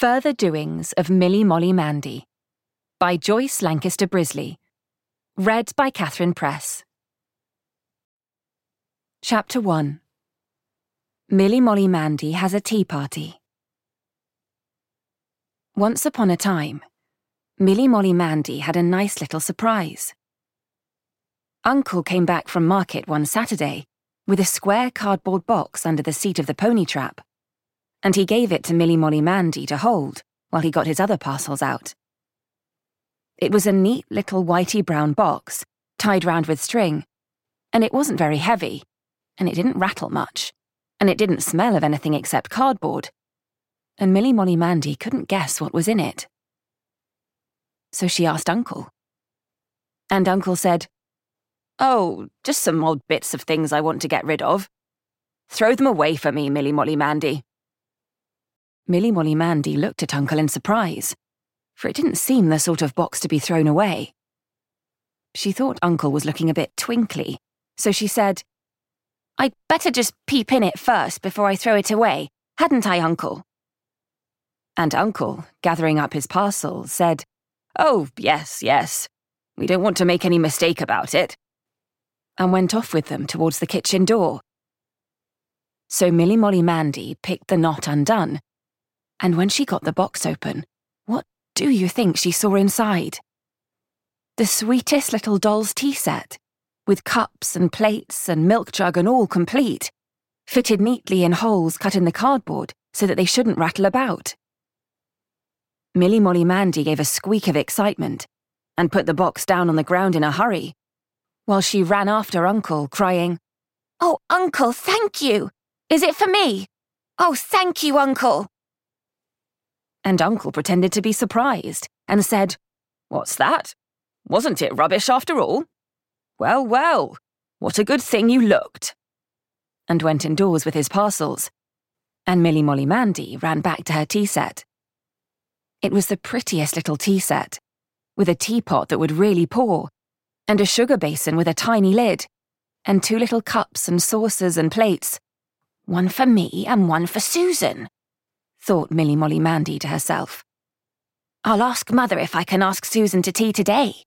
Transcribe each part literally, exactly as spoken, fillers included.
Further Doings of Millie Molly Mandy by Joyce Lancaster Brisley. Read by Catherine Press. Chapter one. Millie Molly Mandy Has a Tea Party. Once upon a time, Millie Molly Mandy had a nice little surprise. Uncle came back from market one Saturday with a square cardboard box under the seat of the pony trap, and he gave it to Millie Molly Mandy to hold while he got his other parcels out. It was a neat little whitey-brown box, tied round with string, and it wasn't very heavy, and it didn't rattle much, and it didn't smell of anything except cardboard, and Millie Molly Mandy couldn't guess what was in it. So she asked Uncle. And Uncle said, "Oh, just some odd bits of things I want to get rid of. Throw them away for me, Millie Molly Mandy." Millie Molly Mandy looked at Uncle in surprise, for it didn't seem the sort of box to be thrown away. She thought Uncle was looking a bit twinkly, so she said, "I'd better just peep in it first before I throw it away, hadn't I, Uncle?" And Uncle, gathering up his parcel, said, "Oh, yes, yes. We don't want to make any mistake about it," and went off with them towards the kitchen door. So Millie Molly Mandy picked the knot undone, and when she got the box open, what do you think she saw inside? The sweetest little doll's tea set, with cups and plates and milk jug and all complete, fitted neatly in holes cut in the cardboard so that they shouldn't rattle about. Millie Molly Mandy gave a squeak of excitement and put the box down on the ground in a hurry, while she ran after Uncle, crying, "Oh, Uncle, thank you! Is it for me? Oh, thank you, Uncle!" And Uncle pretended to be surprised and said, "What's that? Wasn't it rubbish after all? Well, well, what a good thing you looked," and went indoors with his parcels, and Millie Molly Mandy ran back to her tea set. It was the prettiest little tea set, with a teapot that would really pour, and a sugar basin with a tiny lid, and two little cups and saucers and plates, "One for me and one for Susan," thought Millie Molly Mandy to herself. "I'll ask Mother if I can ask Susan to tea today."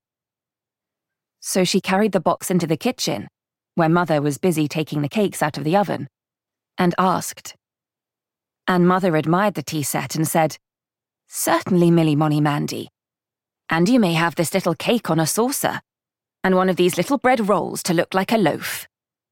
So she carried the box into the kitchen, where Mother was busy taking the cakes out of the oven, and asked. And Mother admired the tea set and said, "Certainly, Millie Molly Mandy. And you may have this little cake on a saucer, and one of these little bread rolls to look like a loaf."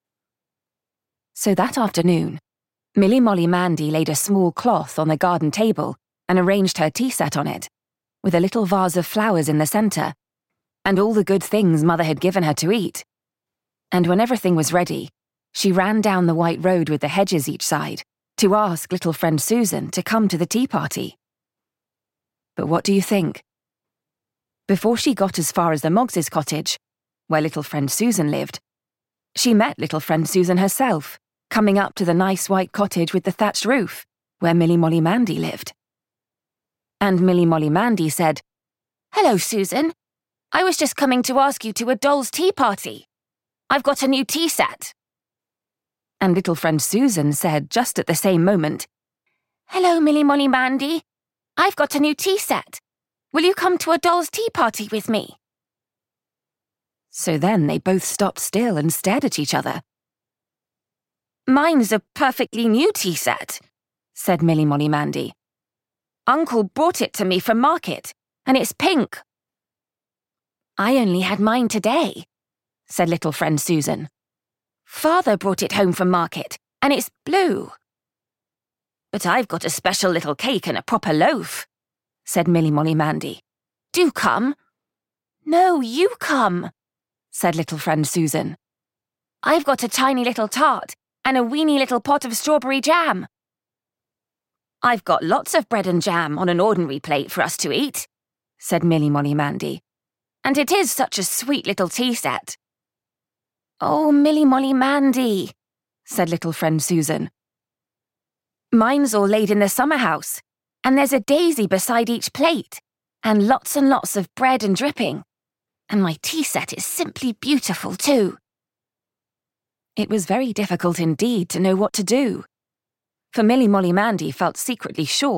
So that afternoon, Millie Molly Mandy laid a small cloth on the garden table and arranged her tea set on it, with a little vase of flowers in the centre, and all the good things Mother had given her to eat. And when everything was ready, she ran down the white road with the hedges each side to ask little friend Susan to come to the tea party. But what do you think? Before she got as far as the Moggs' cottage, where little friend Susan lived, she met little friend Susan herself, coming up to the nice white cottage with the thatched roof, where Millie Molly Mandy lived. And Millie Molly Mandy said, "Hello, Susan. I was just coming to ask you to a doll's tea party. I've got a new tea set." And little friend Susan said just at the same moment, "Hello, Millie Molly Mandy. I've got a new tea set. Will you come to a doll's tea party with me?" So then they both stopped still and stared at each other. "Mine's a perfectly new tea set," said Millie Molly Mandy. "Uncle brought it to me from market, and it's pink." "I only had mine today," said little friend Susan. "Father brought it home from market, and it's blue." "But I've got a special little cake and a proper loaf," said Millie Molly Mandy. "Do come." "No, you come," said little friend Susan. "I've got a tiny little tart and a weeny little pot of strawberry jam." "I've got lots of bread and jam on an ordinary plate for us to eat," said Millie Molly Mandy. "And it is such a sweet little tea set." "Oh, Millie Molly Mandy," said little friend Susan. "Mine's all laid in the summer house, and there's a daisy beside each plate, and lots and lots of bread and dripping. And my tea set is simply beautiful too." It was very difficult indeed to know what to do, for Millie Molly Mandy felt secretly sure